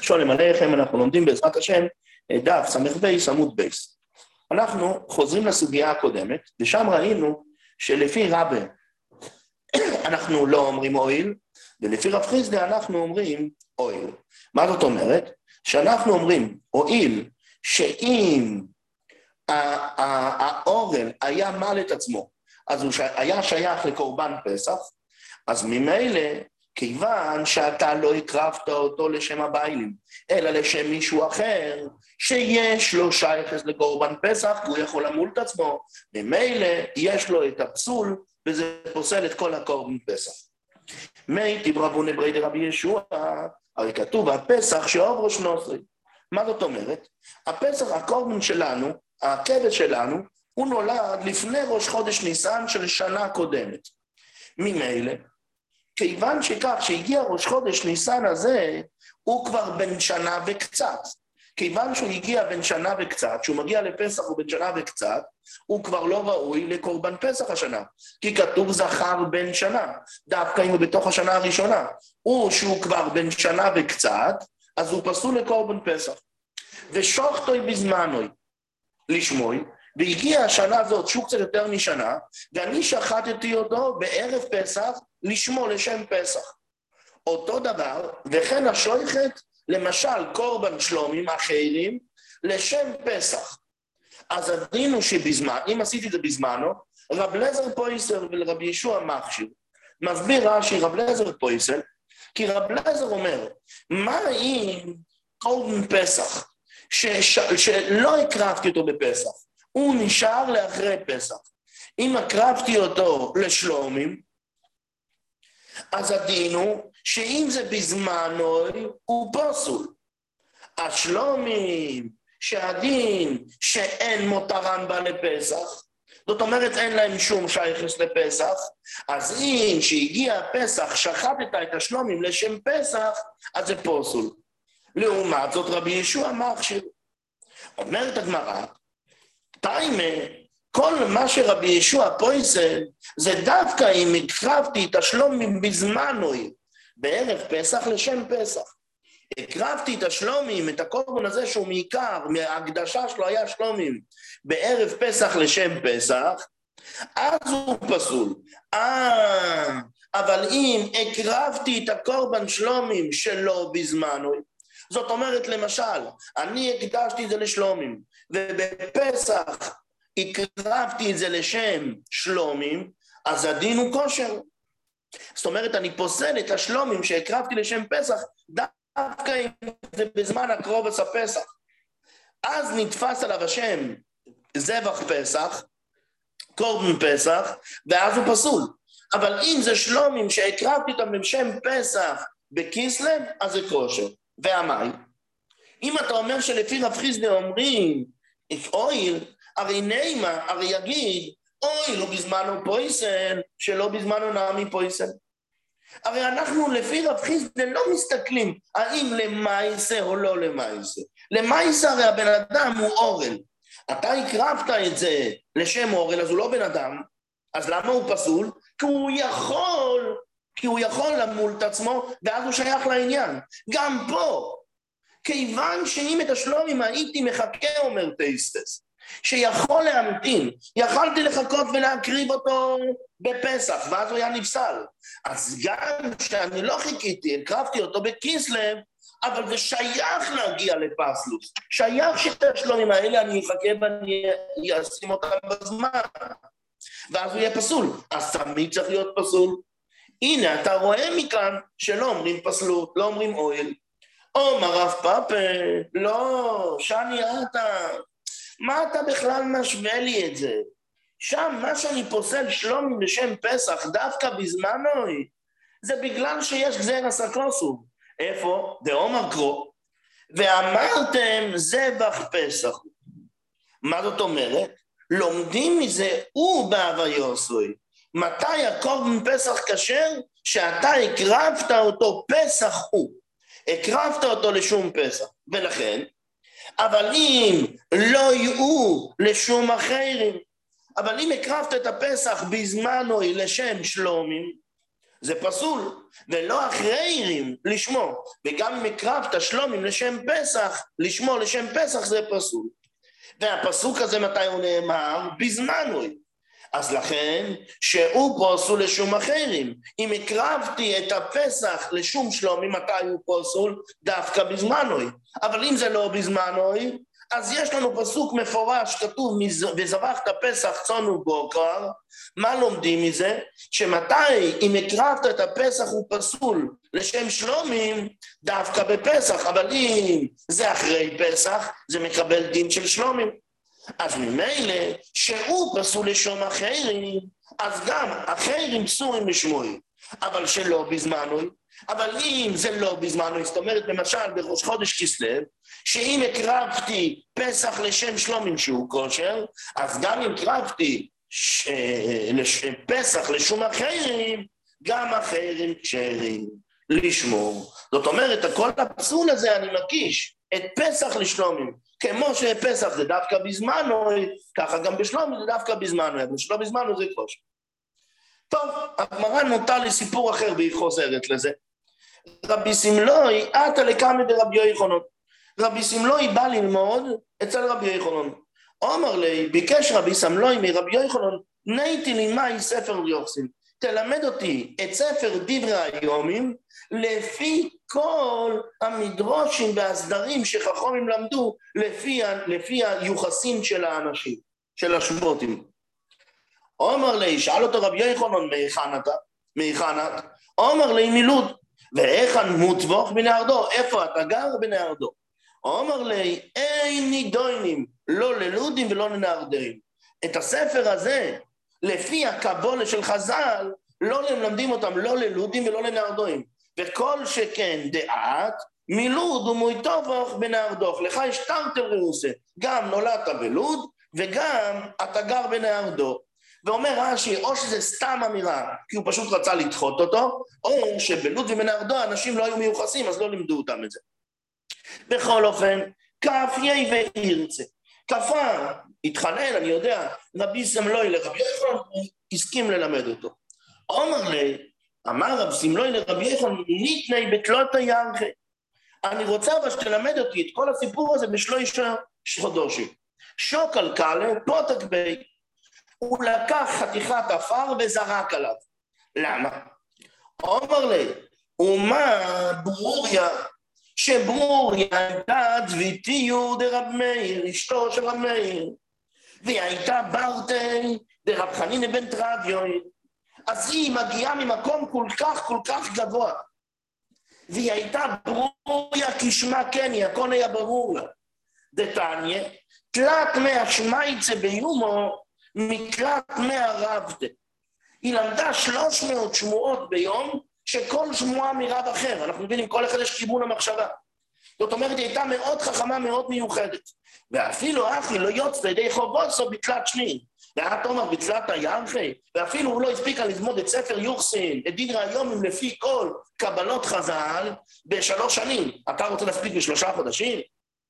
שולם עליכם, אנחנו לומדים בעזרת השם דף ס"ב עמוד בייס. אנחנו חוזרים לסוגיה הקודמת, ושם ראינו שלפי רבי אנחנו לא אומרים אויל, ולפי רב חיסדא אנחנו אומרים אויל. מה זאת אומרת? שאנחנו אומרים אויל, שאם האורל היה מל את עצמו, אז הוא היה שייך לקורבן פסח, אז ממילא, כיוון שאתה לא הקרבת אותו לשם הביילים, אלא לשם מישהו אחר, שיש לו שייכס לקורבן פסח, הוא יכול למול את עצמו, ממילא יש לו את הפסול, וזה פוסל את כל הקורבן פסח. מי תברבון לברי דרבי ישוע, הרי כתוב, הפסח שעוב ראש נוצרי. מה זאת אומרת? הפסח, הקורבן שלנו, הכבש שלנו, הוא נולד לפני ראש חודש ניסן של שנה קודמת. ממילא, כיוון שכך שהגיע ראש חודש ניסן הזה, הוא כבר בן שנה וקצת. כיוון שהוא הגיע בן שנה וקצת, שהוא מגיע לפסח הוא בן שנה וקצת, הוא כבר לא ראוי לקורבן פסח השנה. כי כתוב זכר בן שנה, דווקא אם הוא בתוך השנה הראשונה. שהוא כבר בן שנה וקצת, אז הוא פסול לקורבן פסח. ושוחטוי בזמנוי לשמוי, והגיעה השנה הזאת, שהוא קצת יותר משנה, ואני שחטתי אותו בערב פסח, לשמו לשם פסח. אותו דבר, וכן השויכת, למשל, קורבן שלומים אחרים, לשם פסח. אז הדין הוא שבזמן, אם עשיתי את זה בזמנו, רב לזר פויסר ולרבי ישוע מכשיר, מסביר רש"י רב לזר פויסר, כי רב לזר אומר, מה אם קורבן פסח, שלא הקרבתי אותו בפסח, הוא נשאר לאחרי פסח. אם הקרבתי אותו לשלומים, אז הדין הוא שאם זה בזמנו הוא פסול. השלומים שהדין שאין מותרן בה לפסח, זאת אומרת אין להם שום שייכס לפסח, אז אם שהגיע פסח שחטת את השלומים לשם פסח, אז זה פסול. לעומת זאת רבי ישוע מכשיר. אומרת הגמרא, תיימה, כל מה שרבי ישוע פויסל, זה דווקא אם הקרבתי את השלומים בזמנוי, בערב פסח לשם פסח. הקרבתי את השלומים, את הקורבן הזה שהוא מעיקר, מההקדשה שלו היה שלומים, בערב פסח לשם פסח, אז הוא פסול. אבל אם הקרבתי את הקורבן שלומים שלו בזמנוי, זאת אומרת למשל, אני הקדשתי את זה לשלומים, ובפסח הקרבתי את זה לשם שלומים, אז הדין הוא כושר. זאת אומרת, אני פוסל את השלומים שהקרבתי לשם פסח, דווקא אם זה בזמן הקרובס הפסח. אז נתפס עליו השם זבח פסח, קורבן פסח, ואז הוא פסול. אבל אם זה שלומים שהקרבתי אותם לשם פסח בכיסלב, אז זה כושר. והמי? אם אתה אומר שלפי רב חיסדא אומרים, אויל, הרי נעימה, הרי יגיד, אויל הוא בזמנו פויסל, שלא בזמנו נעמי פויסל. הרי אנחנו לפי רב חיסדא לא מסתכלים, האם למעשה או לא למעשה. למעשה הרי הבן אדם הוא אורל. אתה הקרבת את זה לשם אורל, אז הוא לא בן אדם, אז למה הוא פסול? כי הוא יכול למול את עצמו, ואז הוא שייך לעניין. גם פה, כיוון שאם את השלומים הייתי מחכה, אומר טייסטס, שיכול להמתין, יכלתי לחכות ולהקריב אותו בפסח, ואז הוא היה נפסל. אז גם שאני לא חיכיתי, הקרבתי אותו בכיסלב, אבל זה שייך להגיע לפסלוס. שייך שאת השלומים האלה אני אחכה ואני אשים אותם בזמן. ואז הוא יהיה פסול. אז תמיד צריך להיות פסול. הנה, אתה רואה מכאן שלא אומרים פסלות, לא אומרים אוהל. אומר רב פאפה, לא, שני אתה, מה אתה בכלל משווה לי את זה? שם מה שאני פוסל שלומים לשם פסח, דווקא בזמנוי, זה בגלל שיש גזר הסקוסו. איפה? דאומר קרו. ואמרתם זבח פסח. מה זאת אומרת? לומדים מזה הוא בהוויוסוי. מתי הקורבן פסח כשר? שאתה הקרבת אותו פסח הוא. הקרבת אותו לשום פסח. ולכן, אבל אם לא יהיו לשום אחרים, אבל אם הקרבת את הפסח בזמנו לשם שלומים, זה פסול, ולא אחרים לשמו, וגם אם הקרבת שלומים לשם פסח, לשמו לשם פסח זה פסול. והפסוק הזה מתי הוא נאמר? בזמנו. אז לכן שהוא פסול לשום אחרים. אם הקרבתי את הפסח לשום שלומי, מתי הוא פסול? דווקא בזמנו. אבל אם זה לא בזמנו, אז יש לנו פסוק מפורש, כתוב, וזבחת פסח צאן ובקר. מה לומדים מזה? שמתי אם הקרבת את הפסח הוא פסול לשם שלומים, דווקא בפסח, אבל אם זה אחרי פסח, זה מקבל דין של שלומים. אז ממילא שהוא פסול לשום אחרים, אז גם אחרים פסולים לשמוי, אבל שלא בזמנו. אבל אם זה לא בזמנו, זאת אומרת למשל בראש חודש כסלו, שאם הקרבתי פסח לשם שלומים שהוא כושר, אז גם אם הקרבתי פסח לשום אחרים, גם אחרים כשרים לשמור. זאת אומרת, כל הפסול הזה אני מקיש את פסח לשלומים, כמו שפסח זה דווקא בזמנו, ככה גם בשלומים זה דווקא בזמנו, אבל שלא בזמנו זה כושר. טוב, הגמרא נוטה לסיפור אחר והיא חוזרת לזה. רבי סמלוי, עתה לקמא דרבי יוחנן. רבי סמלוי בא ללמוד אצל רבי יוחנן. אומר לי, ביקש רבי סמלוי מרבי יוחנן, נייתי לימי ספר יוחסין. תלמד אותי את ספר דברי היומים, לפי כל המדרושים והסדרים שחכמים למדו, לפי היוחסין של האנשים, של השבותים. אומר לי, שאל אותו רבי יוחנן, מהיכן את? אומר לי, מלוד. ואיכן מוטבוך בנהרדו? איפה אתה גר? בנהרדו. אומר לי, אין נידוינים, לא ללודים ולא לנהרדים. את הספר הזה, לפי הקבולה של חז"ל, לא למלמדים אותם לא ללודים ולא לנהרדוים. וכל שכן דעת, מלוד ומויטובוך בנהרדוך. לך יש תרתי ראוסה, גם נולדת בלוד וגם אתה גר בנהרדו. ואומר רש"י, או שזה סתם אמירה, כי הוא פשוט רצה לדחות אותו, או שבלוד ובנהרדו אנשים לא היו מיוחסים, אז לא לימדו אותם את זה. בכל אופן, כף יי וירצה. כפה, התחנן, אני יודע, רבי סמלוי לרבי יוחנן, הסכים ללמד אותו. אמר רבי סמלוי לרבי יוחנן, ניתני בתלות הירחי. אני רוצה אבל שתלמד אותי את כל הסיפור הזה בשלושה חודשים. שוקל קלה, פותק בי. הוא לקח חתיכת עפר וזרק עליו. למה? אומר לי, ומה ברוריה, שברוריה הייתה דביתיו דרב מאיר, אשתו של רב מאיר, והיא הייתה ברתי דרב חנינא בן תרדיון, אז היא מגיעה ממקום כל כך גבוה, והיא הייתה ברוריה כשמה כן, הכל היה ברור לה. דתניא, תלת מהשמייצה ביומו, מקלט מהרבדה. היא למדה 300 שמועות ביום, שכל שמועה מרב אחר. אנחנו מבינים, כל אחד יש כיוון המחשבה. זאת אומרת, היא הייתה מאוד חכמה, מאוד מיוחדת. ואפילו אחי לא יוצא לידי חובוסו בתלת שני. ואת אומר בתלת הירחי, ואפילו הוא לא הספיקה ללמוד את ספר יוחסין, את דברי היומים לפי כל קבלות חז"ל, ב3 שנים. אתה רוצה להספיק ב3 חודשים?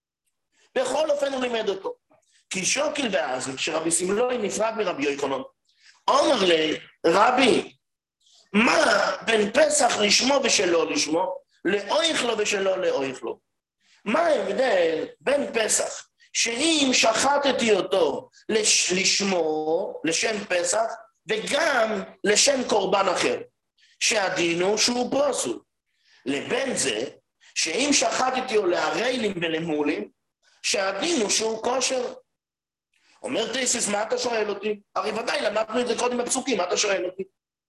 בכל אופן הוא לימד אותו. כי שוקיל ואז, כשרבי סמלוי נפרד מרבי יוחנן, אומר לי, רבי, מה בין פסח לשמו ושלא לשמו, לאויך לו ושלא לאויך לו? מה ההבדל בין פסח, שאם שחטתי אותו לשמו, לשם פסח, וגם לשם קורבן אחר, שהדין הוא שהוא פסול, לבין זה, שאם שחטתי אותו להרעילים ולמולים, שהדין הוא שהוא כושר. אומר תיסיס, מה אתה שואל אותי? הרי ודאי למדנו את זה קודם בפסוקים, מה אתה שואל אותי?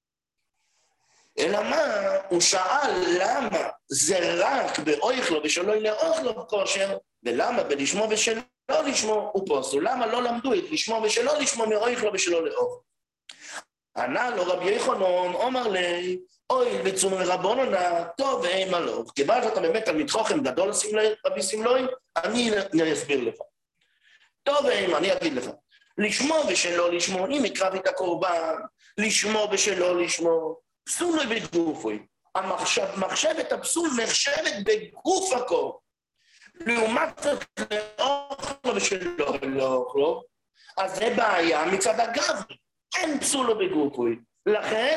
אלא מה? הוא שאל למה זה רק באויך לו ושלא לאורך לו כושר, ולמה בלשמו ושלא לשמו הוא פוסל. למה לא למדו את לשמו ושלא לשמו מאויך לו ושלא לאורך? ענה לו רבי יוחנן, אומר לי, אוי בצום רבוננה, טוב ואימה לו. כיוון שאתה באמת תלמיד חוכם גדול רבי סמלוי, אני אסביר לך. טוב ואימה, אני אגיד לך. לשמו ושלא לשמו, אם הקרב את הקורבן, לשמו ושלא לשמו, פסול בגופוי. המחשבת הפסול נחשבת בגוף הקור. לעומת זאת לאוכלו ושלא לאוכלו, אז זה בעיה מצד הגב. אין פסול בגופוי. לכן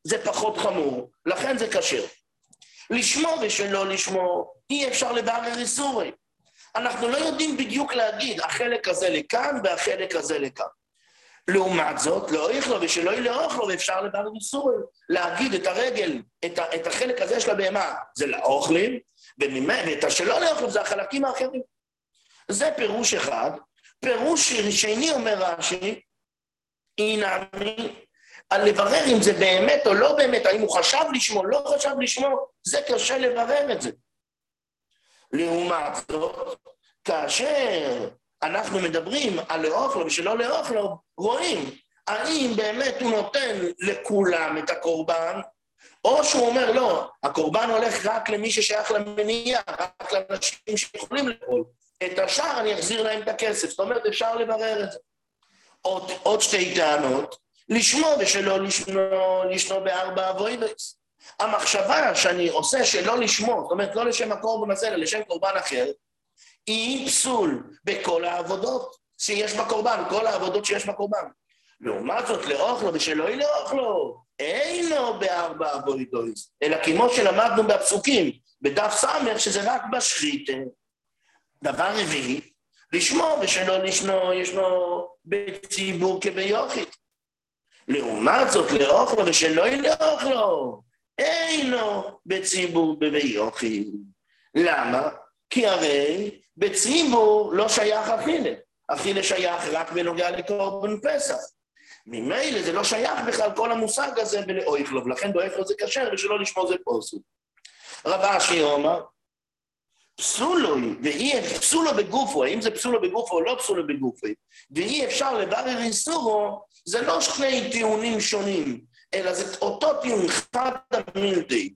זה פחות חמור, לכן זה כשר. לשמור ושלא לשמור, אי אפשר לברר איסורים. אנחנו לא יודעים בדיוק להגיד, החלק הזה לכאן והחלק הזה לכאן. לעומת זאת, לא יאכלו ושלא יאכלו, ואפשר לברר איסורים, להגיד את הרגל, את החלק הזה של הבהמה, זה לאוכלים, ואת השלא לאוכלו זה החלקים האחרים. זה פירוש אחד. פירוש שני אומר רש"י, הנה על לברר אם זה באמת או לא באמת, האם הוא חשב לשמור, לא חשב לשמור, זה קשה לברר את זה. לעומת זאת, כאשר אנחנו מדברים על לאוכלו ושלא לאוכלו, רואים האם באמת הוא נותן לכולם את הקורבן, או שהוא אומר לא, הקורבן הולך רק למי ששייך למניעה, רק לאנשים שיכולים לאכול. את השאר אני אחזיר להם את הכסף, זאת אומרת אפשר לברר את זה. עוד שתי טענות, לשמור ושלא לשמור בארבע אבוידות. המחשבה שאני עושה שלא לשמור, זאת אומרת לא לשם הקורבן הזה, אלא לשם קורבן אחר, היא פסול בכל העבודות שיש בקורבן, כל העבודות שיש בקורבן. לעומת זאת לאוכלו ושלא לאוכלו, אינו בארבע אבוידות, אלא כמו שלמדנו בפסוקים, בדף סמך שזה רק בשחית. דבר רביעי, לשמור ושלא לשמור, ישנו בציבור כביוחד. לעומת זאת, לאוכלו ושלא לאוכלו, אינו בציבור ביוחד. למה? כי הרי בציבור לא שייך אכילה. אכילה שייך רק בנוגע לקורבן פסח. ממילא זה לא שייך בכלל כל המושג הזה בלאוכלו, ולכן באוכלו זה כשר ושלא לשמור זה פוסל. רב אשי אומר, פסולו בגופו, האם זה פסולו בגופו או לא פסולו בגופו, ואי אפשר לברר איסורו, זה לא שני טיעונים שונים, אלא זה אותו טיעון חד המילתי.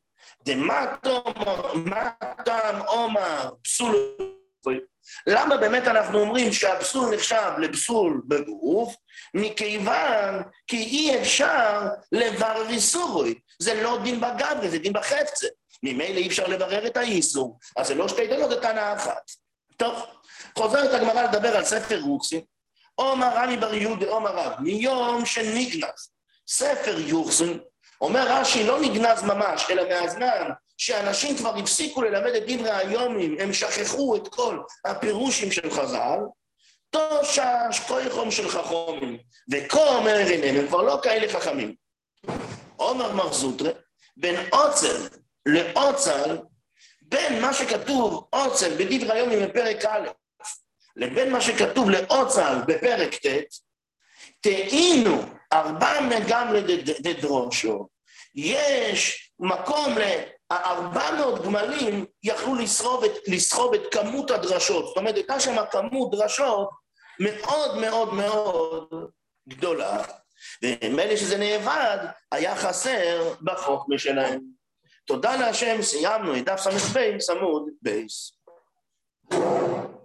דמתם אומר פסולו בגופו. למה באמת אנחנו אומרים שהפסול נחשב לפסול בגוף? מכיוון כי אי אפשר לברר איסורו, זה לא דין בגברי, זה דין בחפצה. ממילא אי אפשר לברר את האיסור, אז זה לא שתי דעות, זה טענה אחת. טוב, חוזרת הגמרא לדבר על ספר יוחסין, אומר רמי בר יהודה, אומר רב, מיום שנגנז ספר יוחסין, אומר רש"י לא נגנז ממש, אלא מהזמן שאנשים כבר הפסיקו ללמד את דברי היומים, הם שכחו את כל הפירושים של חז"ל, תושש כוחם של חכמים, וכה אומר אינם, הם כבר לא כאלה חכמים. אומר מר זוטרא, בין עוצר לעוצל, בין מה שכתוב עוצל בדברי היומים בפרק א', לבין מה שכתוב לעוצל בפרק ט', תהינו 400 דדרושו, יש מקום ל400 גמלים יכלו לסחוב את כמות הדרשות, זאת אומרת, הייתה שם כמות דרשות מאוד מאוד מאוד גדולה, ומילא שזה נאבד, היה חסר בחוק משלהם. תודה להשם, סיימנו את דף ס"ב עמוד בייס.